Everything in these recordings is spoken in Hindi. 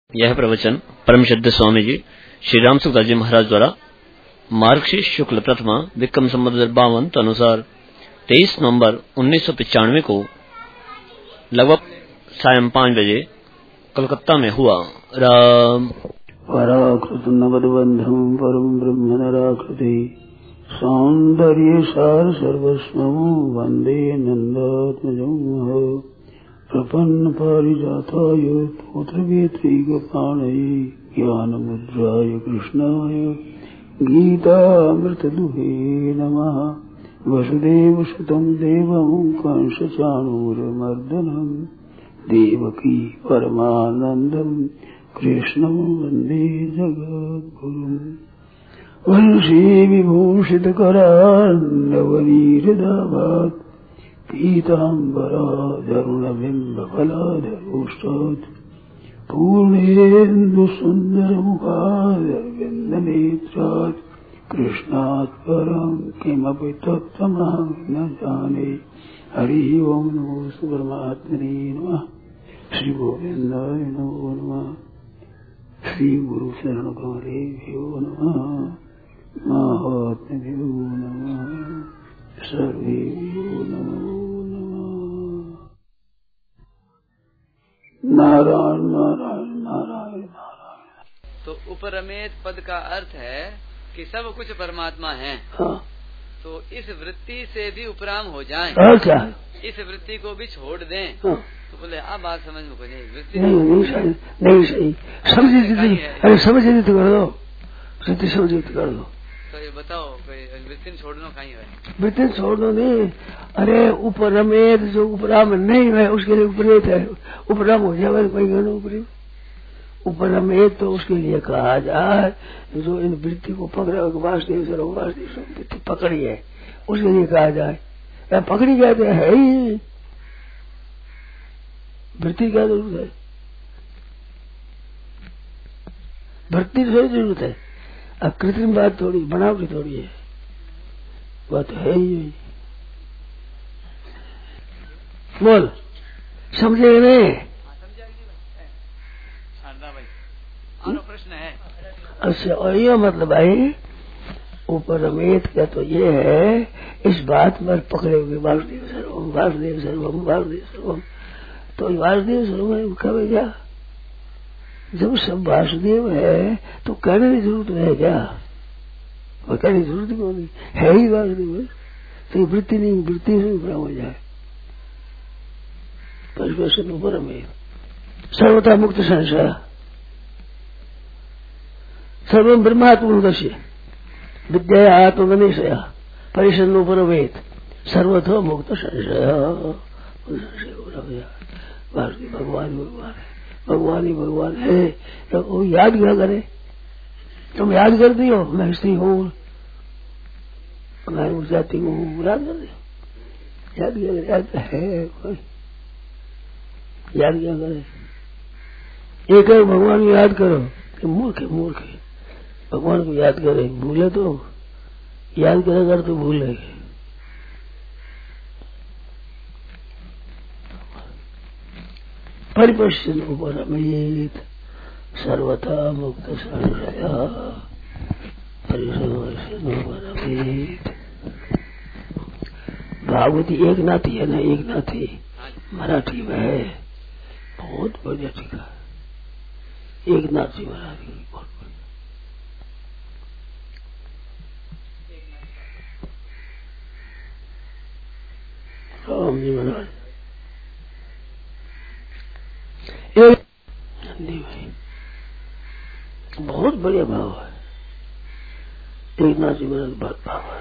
यह प्रवचन परम श्रद्धेय स्वामी जी श्री राम सुखदास जी महाराज द्वारा मार्गशीर्ष शुक्ल प्रथमा विक्रम संवत 2052 अनुसार 23 नवंबर 1995 को लगभग सायं 5 बजे कलकत्ता में हुआ। राम पराकृत नवद्बंधम परम ब्रह्म नराकृति सौंदर्य सार सर्वस्वं वंदे नंदात्मजं प्रपन्न पारिजाताय पुत्रवेत्रैकपाणये ज्ञानमुद्राय कृष्णाय गीतामृतदुहे नमः। वसुदेवसुतं देवं कंसचाणूरमर्दनं देवकी परमानन्दं कृष्णं वन्दे जगद्गुरुम्। वंशी विभूषितकरान्नवनीरदाभात् पीताम्बराधरुणबिम्बफलाधरोष्टात् पूर्णेन्दुसुन्दरमुखादरविन्दनेत्रात् कृष्णात् परं किमपि तत्त्वमहं न जाने। हरिः ओं नमो परमात्मने नमः। श्री गोविन्दाय नमो नमः। श्री गुरु शरणकमलेभ्यो नमः। महात्म्यो नमः। सर्वेभ्यो नमो नारायण नारायण नारायण नारायण। तो उपरमेत पद का अर्थ है कि सब कुछ परमात्मा है। हाँ। तो इस वृत्ति से भी उपराम हो जाएं। क्या इस वृत्ति को भी छोड़ दें। हाँ। तो बोले आप बात समझ में कोई नहीं। वृत्ति नहीं सही अरे समझे तो कर दो, वृत्ति समझे तो कर दो। तो ये बताओ वृत्ति छोड़ना कहीं है? वृत्ति छोड़ दो नहीं। अरे उपरमेत जो उपराम नहीं है उसके लिए उपरेत है। उपराम हो जाए कोई गणो उपरी उपरमेत तो उसके लिए कहा जाए जो इन वृत्ति को पकड़ा वासुदेव वृत्ति पकड़ी है उसके लिए कहा जाए। पकड़ी गए तो है ही वृत्ति क्या जरूरत है? वृत्ति से जरूरत है। अब कृत्रिम बात थोड़ी बनावटी थोड़ी है, बात है ही। बोल समझे नहीं? प्रश्न है। अच्छा और ये मतलब भाई उपरमेत का तो ये है इस बात पर पकड़े हुए वासुदेव सर्वम वासुदेव सर्वम वासुदेव सर्वम। तो वासुदेव सर्वम कब क्या? जब सब वासुदेव है तो कहने की जरूरत है क्या? और कहने की जरूरत क्यों नहीं है ही वासुदेव। तो वृत्ति नहीं, वृत्ति से उपराम हो जाए। परिवेशन उपरमेत सर्वथा मुक्त संशय सर्वं ब्रह्मात्मोदस्य विद्या आत्मनिशया परिसन्नोपरमेत सर्वथा मुक्त संशय। भगवान भगवान ही भगवान है। तो वो याद क्या करे? तुम याद कर दियो मैं स्त्री हूँ, मैं उस जाति हूँ, याद कर दियो। याद क्या करे? याद है कोई याद क्या करे? एक है भगवान को याद करो कि मूर्ख है, मूर्ख है। भगवान को याद करे भूले तो याद करेगा तो भूलेगा। परिपश्यन उपरमेत सर्वथा मुक्त संशया परिपश्यन उपरमेत। भागवती एक नाथी है ना, एक नाथी मराठी में है, बहुत बढ़िया टीका। एक नाथी मराठी बहुत बढ़िया। राम जी महाराज बहुत बढ़िया भाव है। एक नाथ जी महाराज बहुत भाव है।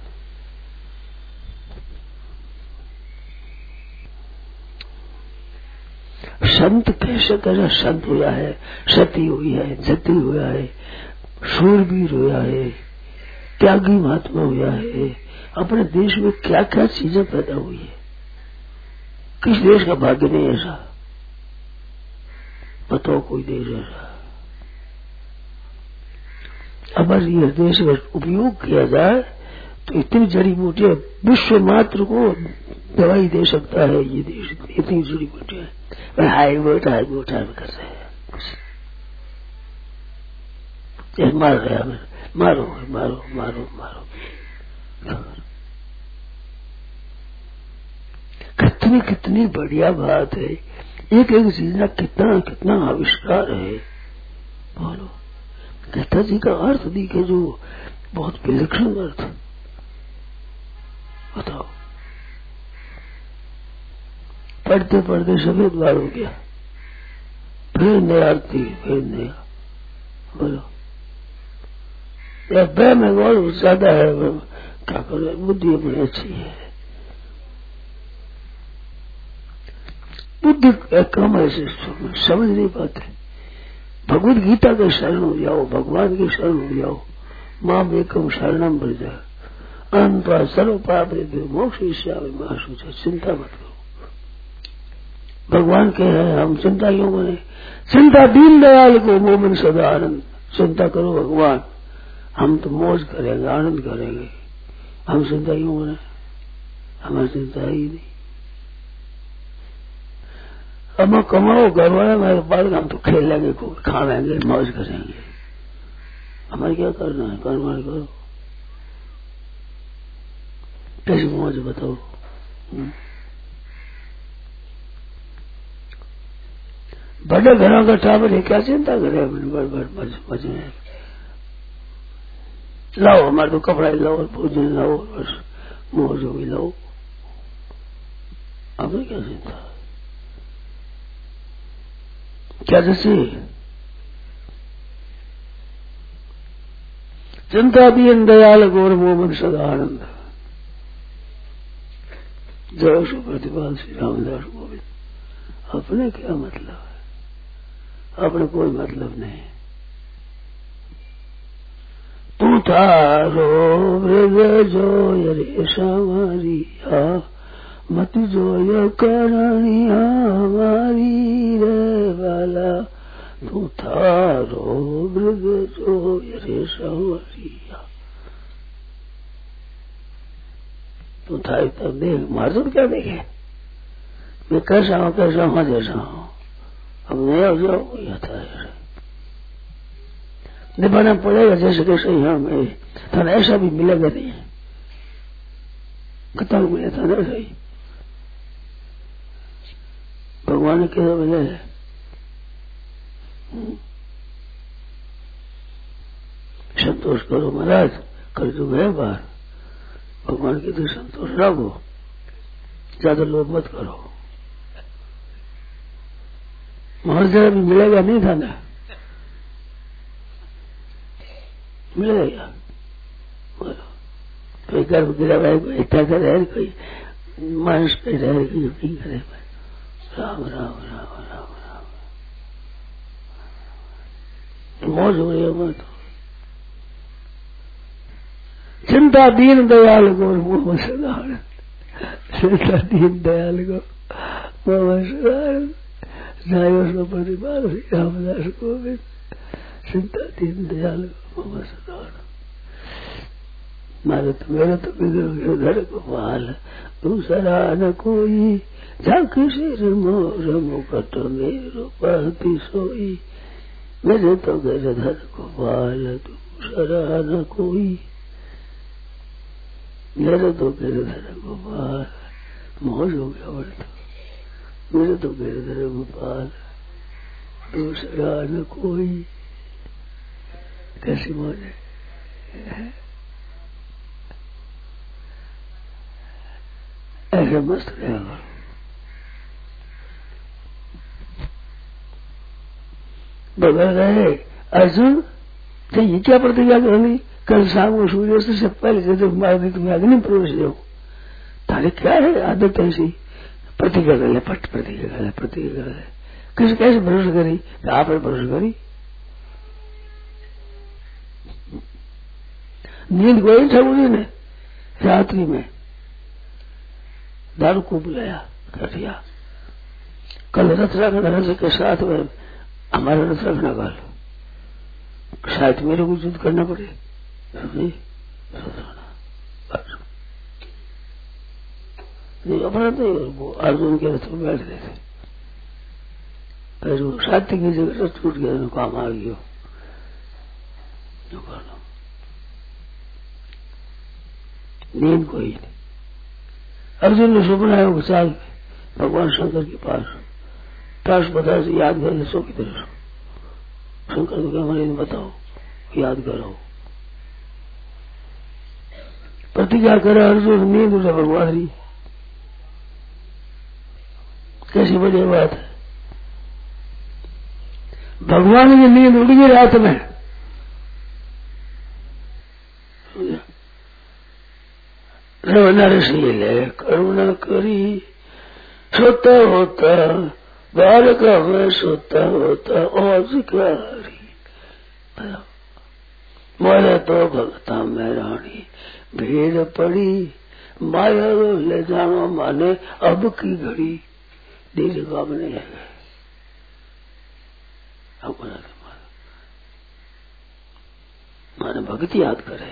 संत कैसे कैसे संत हुआ है, सती हुई है, जति हुआ है, शूरवीर हुआ है, त्यागी महात्मा हुआ है। अपने देश में क्या क्या चीजें पैदा हुई है। किस देश का भाग्य नहीं ऐसा? बताओ कोई देश ऐसा? अगर यह देश में उपयोग किया जाए तो इतनी जड़ी बूटियां विश्व मात्र को दवाई दे सकता है। ये देश इतनी जड़ी बूटियां हाई वोट कर रहे हैं। मार रहा है, मारो मारो मारो मारो। कितनी कितनी बढ़िया बात है, एक एक चीज का कितना कितना आविष्कार है। बोलो गीता जी का अर्थ दिखे जो बहुत विलक्षण अर्थ, बताओ। पढ़ते पढ़ते सफेद बार हो गया, फिर नया आरती, फिर नया। बोलो या बे में और ज्यादा है, क्या करो, बुद्धि अपनी अच्छी है, बुद्धि कम ऐसे समझ नहीं पाते। भगवत गीता के शरण हो जाओ, भगवान के शरण हो जाओ। मां बेकम शरणम ब्रज अनंता सर्व पाप मोक्ष ईश्वर, चिंता मत करो। भगवान के हैं, हम चिंता क्यों करें? चिंता दीन दयाल को मोमन सदा आनंद। चिंता करो भगवान, हम तो मौज करेंगे, आनंद करेंगे। हम चिंता क्यों करें? हमारी चिंता है ही नहीं। अब कमाओ घर वाले मेरे पास, हम तो खेलेंगे, खा लेंगे, मौज करेंगे। हमारे क्या करना है? कर्म करो। कैसी मौज बताओ? बड़े घरों का टावर है, क्या चिंता करे? बड़े लाओ, हमारे तो कपड़ा लाओ, भोजन लाओ, बस मौज होगी, लाओ। हमें क्या चिंता? क्या जैसे चिंता दीन दयाल गौर मोमन सदा आनंद। जय सु प्रतिपाल श्री रामदास गोविंद। अपने क्या मतलब है? अपने कोई मतलब नहीं। तू थारो मृग जो रे सावरिया, मत जो करनिया हमारी रे वाला। तू थारो मृग जो रे सावरिया, तू था तो देख, मार तो क्या देखे? मैं कैसा हूँ जैसा हूँ। अब नया हो जाओ, यह था निभाना पड़ेगा जैसे कैसे यहाँ में। था ऐसा भी मिलेगा नहीं, कथा मिले था ना सही। भगवान ने कैसा मिले? संतोष करो महाराज, कर जो गए बाहर। भगवान के तो संतोष रखो, ज्यादा लोभ मत करो। महल जरा भी मिलेगा नहीं था ना, मिलेगा। बोलो कोई गर्भ गिरा है, कोई इतना करे, कोई मांस पे रहे, कोई करे। राम राम राम राम राम, मौज हो रही है। मैं तो चिंता दीन दयाल गौर मोहम्मद सदा, चिंता दीन दयाल गौर मोहम्मद सदा। जय प्रतिपाल श्री रामदास गोविंद। चिंता दीन दयाल मोहम्मद सदा। मारे तो मेरे तो बिगड़ गोपाल, दूसरा न कोई। झांक सिर मोर मुकट मेरो पहती सोई। मेरे तो गिरधर गोपाल, दूसरा न कोई। मेरे तो गिरधर गोपाल, मौज हो गया बड़े तो। मेरे तो गिरधर गोपाल, दूसरा न कोई। कैसी मौज है? ऐसे मस्त रहेगा। बगल गए अर्जुन, तो ये क्या प्रतिज्ञा कर ली? कल शाम को सूर्यास्त से पहले जब मार दी तुम्हें अग्नि प्रवेश दो। तारे क्या है आदत ऐसी? प्रतिज्ञा कर ले, पट प्रतिज्ञा कर ले, प्रतिज्ञा कर ले। किसी कैसे भरोसा करी? आप भरोसा करी? नींद कोई ठाकुर जी ने रात्रि में दारू को बुलाया, कर दिया कल रथ रखना, रथ के साथ में हमारा रथ रखना कल, शायद मेरे को युद्ध करना पड़े। नहीं अपना तो अर्जुन के रथ में बैठ गए थे, फिर साथी की जगह रथ टूट गया, काम आ गया। जो करना नींद कोई नहीं। अर्जुन ने सुपना है चाल भगवान शंकर के पास बता से याद कर सो की तरह शंकर को क्या मैंने बताओ याद करो प्रतिज्ञा करा अर्जुन नींद उठे भगवान री कैसी बढ़िया बात है। भगवान की नींद उड़ गई रात में नरशीले करुणा करी सोता होता बालका में सोता होता और शिकारी मोरे तो भगता में रानी भीड़ पड़ी माया ले जानो माने अब की घड़ी दीर्घ कामने है माने भक्ति याद करे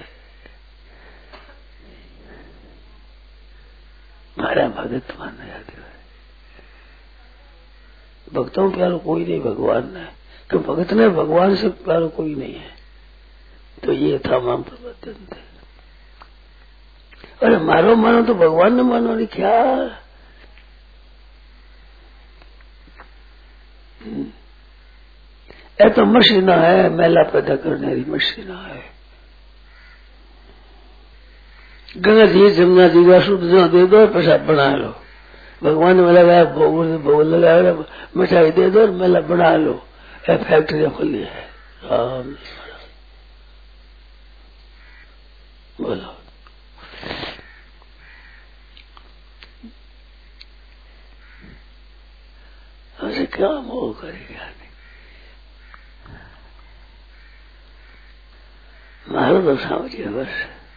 मारा भगत माने याद करे। भक्तों प्यारो कोई नहीं भगवान ने कि भगत ने भगवान से प्यारो कोई नहीं है। तो ये था माम प्रबंधन थे। अरे मारो मानो तो भगवान ने मानो नहीं क्या ये तो मशीना है मेला पैदा करने वाली मशीना है। गंगा जी जमुना जी का शुद्ध जो दे दो पेशाब बना लो। भगवान ने लगाया भोग लगाया मिठाई दे दो और मेला बना लो। ये फैक्ट्रियां खुली है राम बोलो ऐसे क्या मोह करेगा मारो तो समझिए बस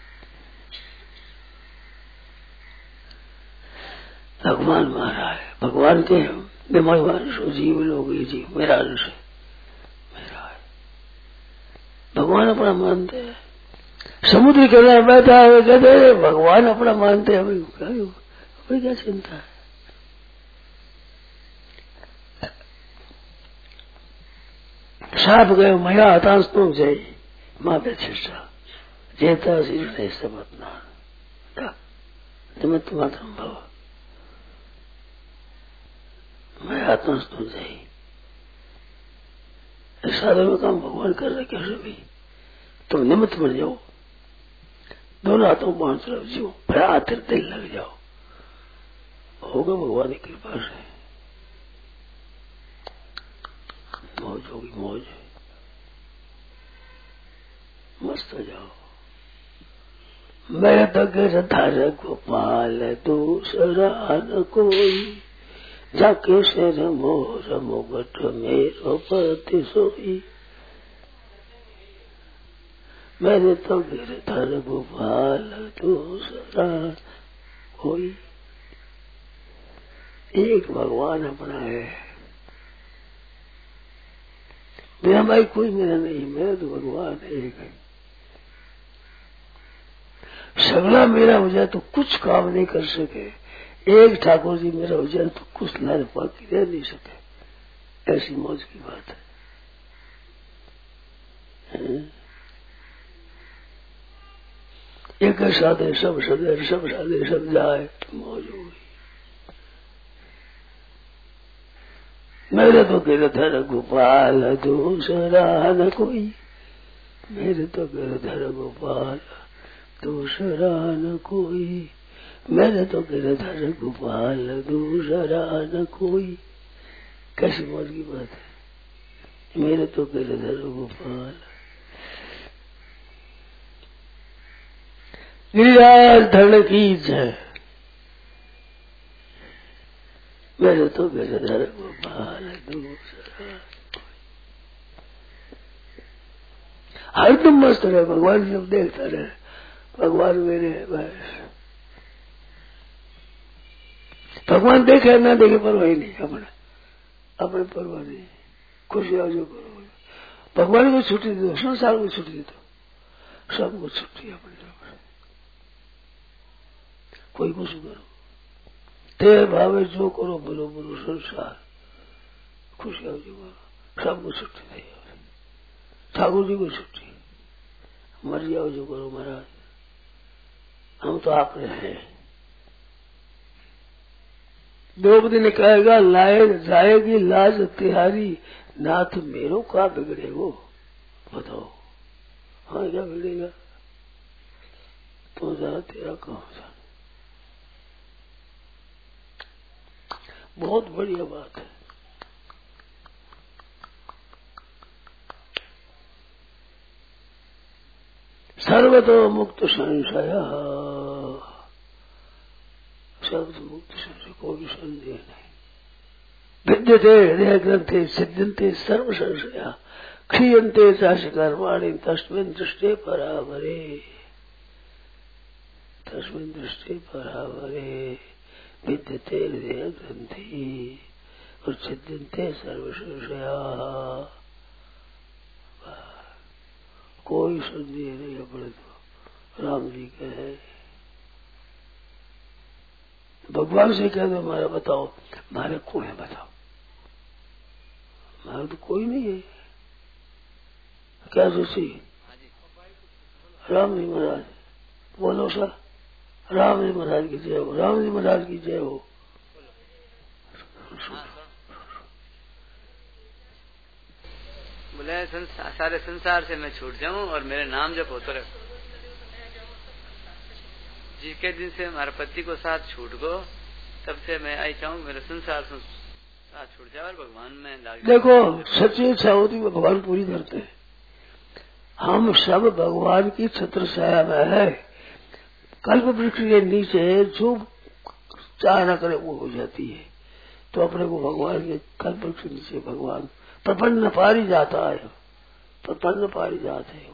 भगवान मारा है। भगवान के मैं भगवान सो जीव लोग ये जीव मेरा अंश मेरा है। भगवान अपना मानते हैं। समुद्र के अंदर बैठा है कहते भगवान अपना मानते हैं भाई क्या चिंता है। साप गए मया हतांश तुम जय माँ पे छिष्टा जेता शीर्ष समतना तुम्हें तुम्हारा भव मैं आत्मा तुम जाई साधन में काम भगवान कर रहे कैसे भी तुम निमित्त बन जाओ दोनों हाथों बांध तरफ जियो भरा हाथ दिल लग जाओ होगा भगवान की कृपा से मौज होगी मौज मस्त हो जाओ। मैं तो गिरधर गोपाल दूसरा न कोई जाके से मोर मुगट मेरो पति सोई। मैंने तो गिरधर गोपाल दूसरा कोई एक भगवान अपना है। मेरा भाई कोई मेरा नहीं मेरा तो भगवान एक है। सगला मेरा हो जाए तो कुछ काम नहीं कर सके। एक ठाकुर जी मेरा हो जाए तो कुछ लाल बाकी रह नहीं सके। ऐसी मौज की बात है। एक साधे सब सदे सब साधे सब जाए मौज हो गई। मेरे तो गिरधर गोपाल दूसरा न कोई मेरे तो गिरधर गोपाल दूसरा न कोई मेरे तो गिरधर गोपाल दूसरा न कोई। कैसी मौज की बात है। मेरे तो गिरधर गोपाल गिरिराज की जय मेरे तो गिरधर गोपाल दूसरा हरदम मस्त रहे भगवान जब देखता रहे भगवान मेरे बस भगवान देखे ना देखे परवाह नहीं अपने परवाह नहीं खुशी आ जो करो भगवान को छुट्टी दो संसार को छुट्टी दो सबको छुट्टी अपनी तरफ से कोई कुछ करो तेरे भावे जो करो बोलो बोलो संसार खुशी आ जो करो सबको छुट्टी दी ठाकुर जी को छुट्टी मर जाओ जो करो महाराज, हम तो आप रहे हैं। द्रौपदी ने कहेगा लाए जाएगी लाज तिहारी, नाथ मेरो का बिगड़े वो, बताओ। हाँ क्या बिगड़ेगा, तो जरा तेरा कौन सा। बहुत बढ़िया बात है। सर्वतो मुक्त संशय, सर्वतो मुक्त संशय, कोई संदेह नहीं। विद्यते हृदय ग्रंथे सिद्ध्यन्ते सर्व संशया, क्षीयन्ते चाश कर्माणि तस्मिन् दृष्टे परावरे, तस्मिन् दृष्टे परावरे। विद्यते हृदय ग्रंथि और सिद्ध्यन्ते सर्व संशया, कोई संदेह नहीं। अपने तो राम जी के है। भगवान से कह दो हमारा बताओ, हमारे कौन है बताओ, हमारा तो कोई नहीं है। क्या सोची राम जी महाराज, बोलो सा, राम जी महाराज की जय हो, राम जी महाराज की जय हो। बोले सारे संसार से मैं छूट जाऊं और मेरे नाम जब होते रहे। जिसके दिन से हमारे पति को साथ छूट गो, तब से मैं आई चाहूँ मेरे संसार से साथ छूट जाए और भगवान में लाग। देखो सच्ची इच्छा होती भगवान पूरी करते हैं। हम सब भगवान की छत्र छाया में है। कल्प वृक्ष के नीचे जो चाह न करे वो हो जाती है। तो अपने को भगवान के कल्प वृक्ष के नीचे भगवान प्रपन्न पारी जाता है, प्रपन्न पारी जाते है।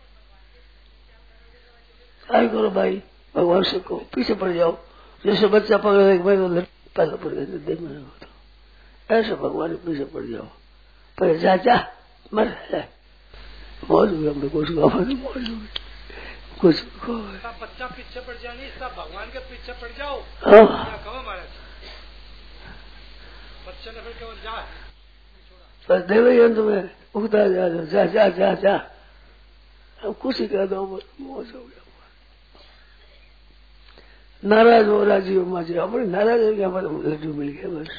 क्या करो भाई, भगवान से को पीछे पड़ जाओ। जैसे बच्चा पकड़ मैं पहले पड़ गए देख मैं होता, ऐसे भगवान के पीछे पड़ जाओ। पर जा जा मर है मौज हुई, हमने कुछ मौज हुई कुछ बच्चा पीछे पड़ जाओ, नहीं सब भगवान के पीछे पड़ जाओ। कहो महाराज बच्चे ने फिर केवल जा पर देवयंत में उगता जा जा जा जा जा, अब कुछ ही कह दो मौज हो गया। नाराज हो राजी हो माजी, अपनी नाराज हो गया, लड्डू मिल गया बस।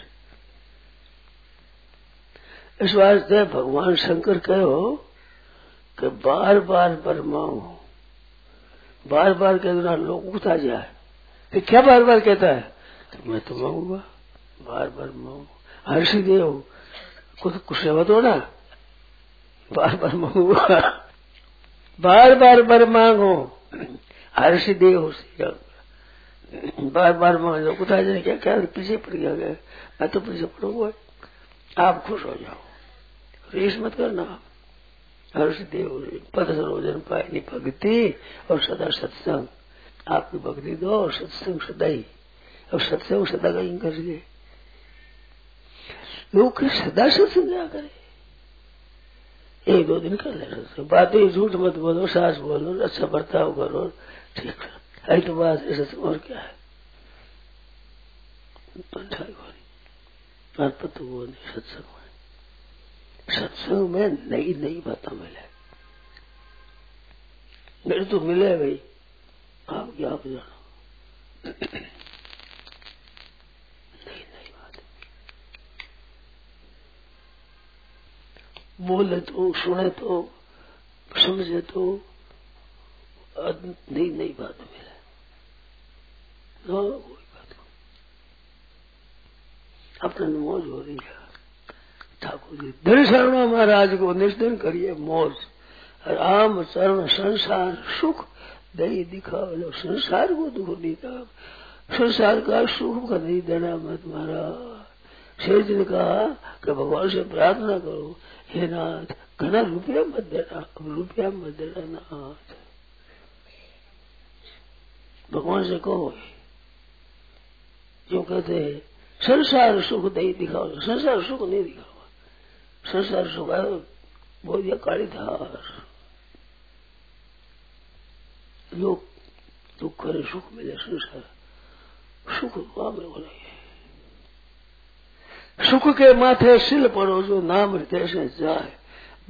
इस वास्ते भगवान शंकर कहो कि बार बार बर मांगो, बार बार कहना लोग उगता जाए। तो क्या बार बार कहता है, तो मैं तो मांगूंगा, बार बार मांगो। हर्षी देव कुछ बताओ ना, बार बार मांगूंगा, बार बार बर मांगो। हर्षी देव बार बार मांगो, कुछ जाए क्या क्या पीछे पड़ गया, मैं तो पीछे पड़ूंगा। आप खुश हो जाओ, रेस मत करना। हर्षदेव पद सरोजन पायनी भक्ति और सदा सत्संग, आपकी भक्ति दो और सत्संग सदा ही, और सत्संग सदा का ही करिए। लोग सदा सत्संग क्या करे, एक दो दिन कर ले सत्संग, बातें झूठ मत बोलो, सास बोलो, अच्छा बर्ताव करो, ठीक है तो बात है सत्संग। और क्या है तो वो नहीं सत्संग में, सत्संग में नई नई बातें मिले। मेरे तो मिले भाई, आप क्या आप जानो नई नई बात बोले तो सुने तो समझे तो नई नई बात मिले। कोई बात अपने मौज हो रही है। ठाकुर जी दिन शरणों महाराज को निष्दिन करिए मौज, राम चरण संसार सुख दही दिखाओ। संसार को दुख नहीं था, संसार का सुख का नहीं देना मत महाराज। शेर जी ने कहा कि भगवान से प्रार्थना करो, हे नाथ घना रुपया मत देना, रुपया मत देना नाथ। भगवान से कहो जो कहते हैं संसार सुख दही दिखाओ, संसार सुख नहीं दिखाओ। संसार सुख है बहुत या काली धार, लोग दुख करे सुख मिले, संसार सुख वहां में हो रही है। सुख के माथे सिल पड़ो जो नाम हृदय से जाए,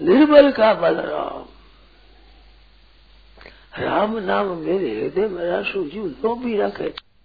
निर्बल का बलराम। राम नाम मेरे हृदय में राशु जीव लो भी रखे।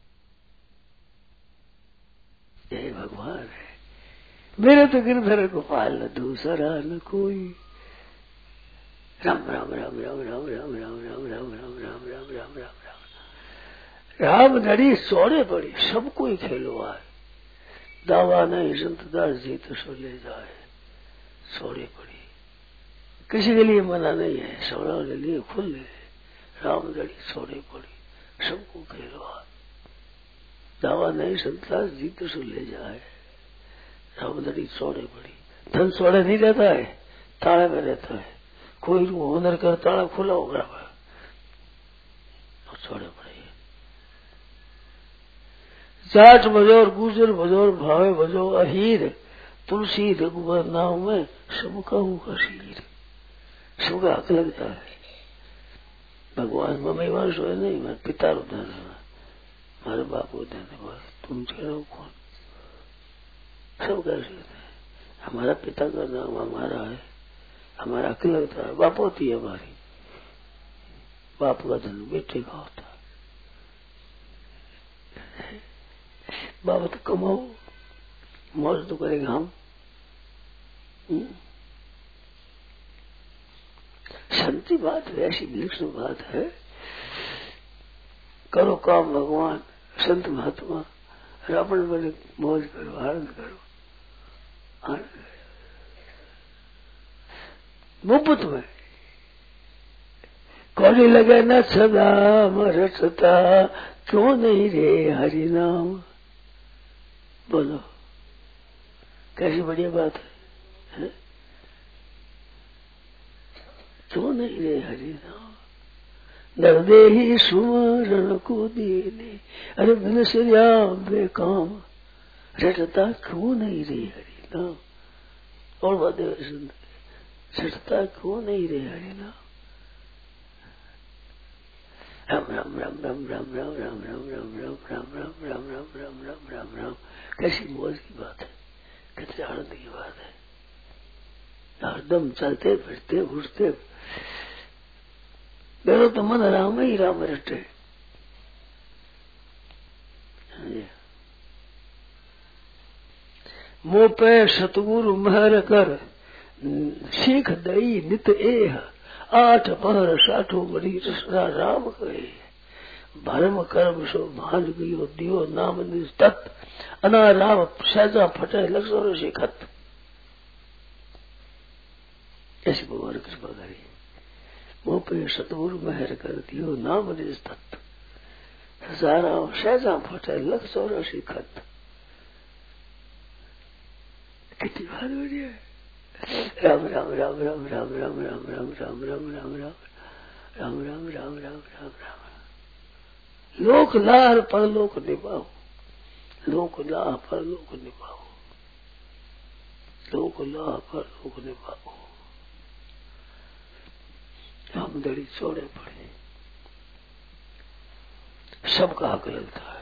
जय भगवान है मेरे तो गिरधर गोपाल न दूसरा न कोई। राम राम राम राम राम राम राम राम राम राम राम राम राम राम राम नड़ी सोड़े पड़ी सब कोई खेलो आए। दावा नहीं संतदास जी तो सो ले जाए। सोड़े पड़ी किसी के लिए मना नहीं है, सोड़ा के लिए खुले। राम नड़ी सोड़े पड़ी सबको खेलो आए। दावा नहीं संतदास जी तो सो ले जाए। राम नड़ी सोड़े पड़ी। धन सोड़े नहीं रहता है, ताले में रहता है। कोई हुनर कर ताला खुला होगा सोड़े पड़े। जाट बजोर गुजर बजोर भावे बजो अहीर। तुलसी रघुवर नाम में सबका होगा शीर। सबका हक लगता है। भगवान मम्मी वंश है नहीं, मैं पिता उदान है, हमारे बाप उदान है। बस तुम चलो कौन सब कैसे है। हमारा पिता का नाम हमारा है, हमारा हक लगता है। बाप होती है हमारी, बाप का धन बेटे का होता है। बाप तो कमाओ मौज तो करेंगे हम। शांति बात है, ऐसी विलक्षण बात है। करो काम भगवान संत महात्मा रावण बने मौज करो आनंद करो। मुफ्त में कोई लगे न सदा मरसता क्यों नहीं रे हरि नाम। बोलो कैसी बढ़िया बात है। क्यों नहीं रे हरि नाम। दर्दे ही सुमरण को दीने अरे बिन श्याम बेकाम रटता क्यों नहीं रे हरि नाम। और बात रटता क्यों नहीं रे हरि नाम। राम राम राम राम राम राम राम राम राम राम राम राम राम राम राम राम राम राम। कैसी मौज की बात है, कितने आनंद की बात है। हरदम चलते फिरते उठते मेरा तो मन राम ही राम रटे। मोह पे सतगुरु महर कर सीख दई नित एह। 8 पहर 60 बड़ी रसना राम कहे। भरम कर्म सो भान गयो दियो नाम निस्तत। अना राम सहजा फटे लक्षणों से खत। ऐसी भगवान कृपा करी। मुँह पे सतगुरु महर कर दियो नाम निस्तत। राम सहजा फटे लक्षणों से खत। कितनी बात बढ़िया है। राम राम राम राम राम राम राम राम राम राम राम राम राम राम राम राम राम राम। लोक लाह परलोक निभाओ। लोक लाह परलोक निभाओ। लोक लाह परलोक निभाओ। रामदड़ी छोड़े पड़े सबका हक लगता है।